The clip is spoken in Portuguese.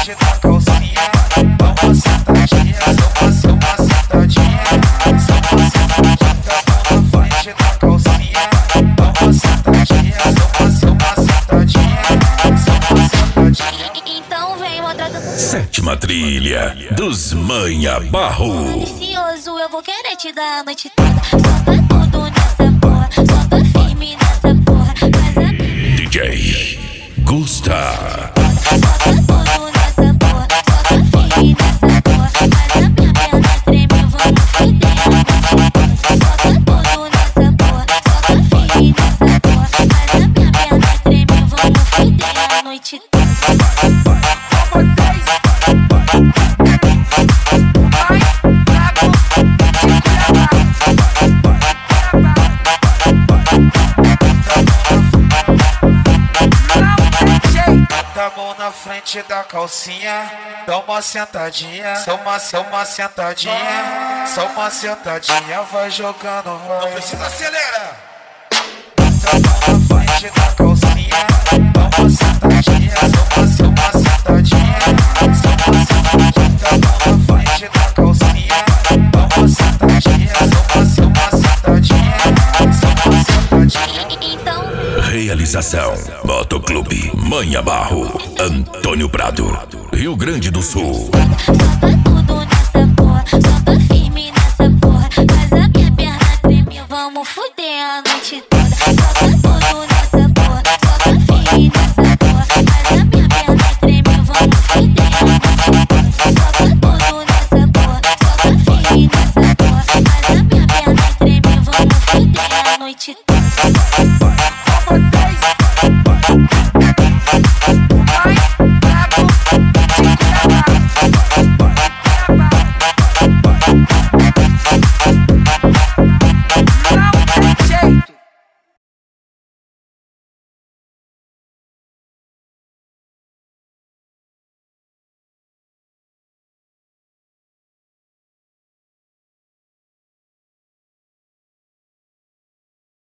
frente da calcinha, dá uma sentadinha, só uma sentadinha, só uma sentadinha, tá na frente da calcinha, dá uma sentadinha, só uma sentadinha, só uma sentadinha. Então vem mostrando. Sétima trilha dos Manha Barro. Delicioso, eu vou querer te dar a noite toda. Solta tudo nessa porra, solta firme nessa porra. Faz a DJ Gusta. solta tudo nessa porra, solta firme nessa porra. Faz a minha perna tremer, vamos fuder a noite toda. Solta tudo nessa porra, solta firme nessa porra. Faz a minha perna tremer, vamos fuder a noite toda. Bota a mão na frente da calcinha, dá uma sentadinha, só uma sentadinha, só uma sentadinha, vai jogando, vai. Não precisa acelerar. Bota a mão na frente da calcinha, dá uma sentadinha, só uma sentadinha, só uma sentadinha, tá a mão na frente da calcinha, dá uma sentadinha, só uma sentadinha, só uma sentadinha. Então Realização Motoclube Manha Barro, Antônio Prado, Rio Grande do Sul. solta tudo nessa porra, solta firme nessa porra. Faz a minha perna tremer, vamos fuder a noite toda. Solta tudo nessa porra, solta firme nessa